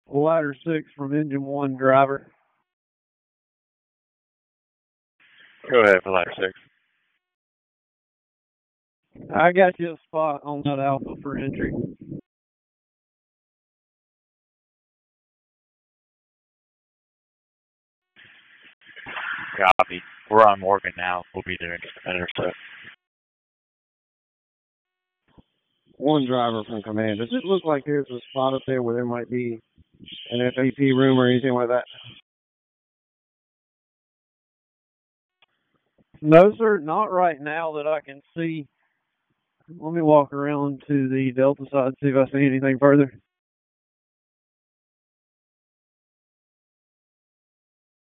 Ladder 6 from Engine 1 driver. Go ahead for ladder 6. I got you a spot on that Alpha for entry. Copy. We're on Morgan now. We'll be there in just a minute or so. One driver from command. Does it look like there's a spot up there where there might be an FAP room or anything like that? No, sir, not right now that I can see. Let me walk around to the Delta side and see if I see anything further.